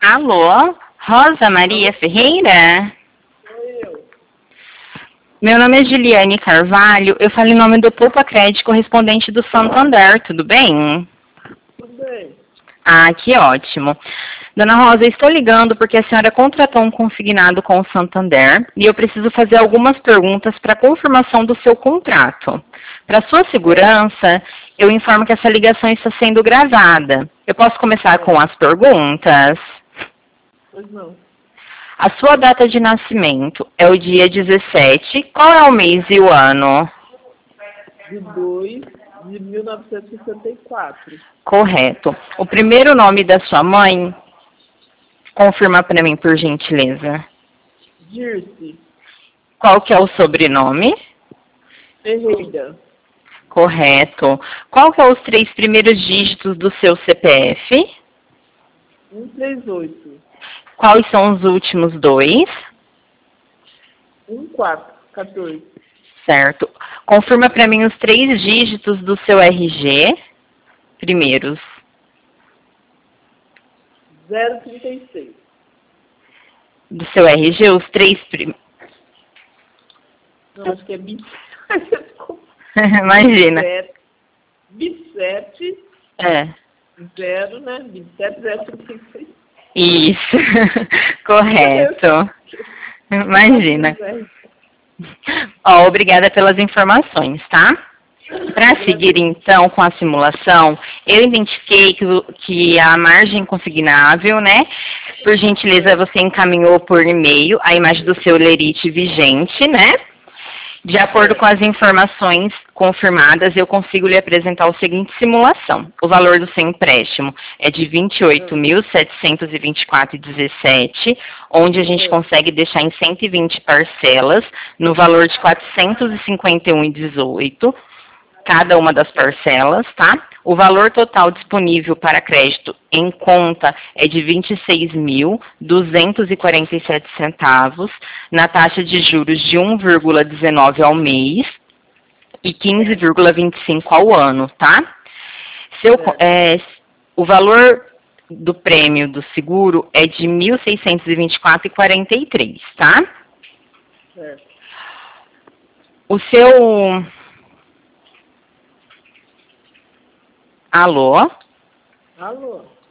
Alô, Rosa Maria Ferreira? Sou eu. Meu nome é Juliane Carvalho, eu falo em nome do Poupa Crédito correspondente do Santander, tudo bem? Tudo bem. Ah, que ótimo. Dona Rosa, eu estou ligando porque a senhora contratou um consignado com o Santander e eu preciso fazer algumas perguntas para confirmação do seu contrato. Para sua segurança, eu informo que essa ligação está sendo gravada. Eu posso começar com as perguntas? Pois não. A sua data de nascimento é o dia 17. Qual é o mês e o ano? De 2 de 1964. Correto. O primeiro nome da sua mãe? Confirma para mim, por gentileza. Dirce Qual que é o sobrenome? Ferreira. Correto. Qual que é os 3 primeiros dígitos do seu CPF? 138. Quais são os últimos 2? 14. Certo. Confirma para mim os 3 dígitos do seu RG. Primeiros. 036. Do seu RG, os 3 Não, acho que é 20. Imagina. 27. É. 0, né? 27, 036. Isso. Correto. Imagina. Ó, obrigada pelas informações, tá? Para seguir, então, com a simulação, eu identifiquei que a margem consignável, né? Por gentileza, você encaminhou por e-mail a imagem do seu lerite vigente, né? De acordo com as informações confirmadas, eu consigo lhe apresentar a seguinte simulação. O valor do seu empréstimo é de R$ 28.724,17, onde a gente consegue deixar em 120 parcelas, no valor de R$ 451,18, cada uma das parcelas, tá? O valor total disponível para crédito em conta é de R$ 26.247 na taxa de juros de 1,19 ao mês e 15,25 ao ano, tá? O valor do prêmio do seguro é de R$ 1.624,43, tá? Certo. O seu... Alô? Alô?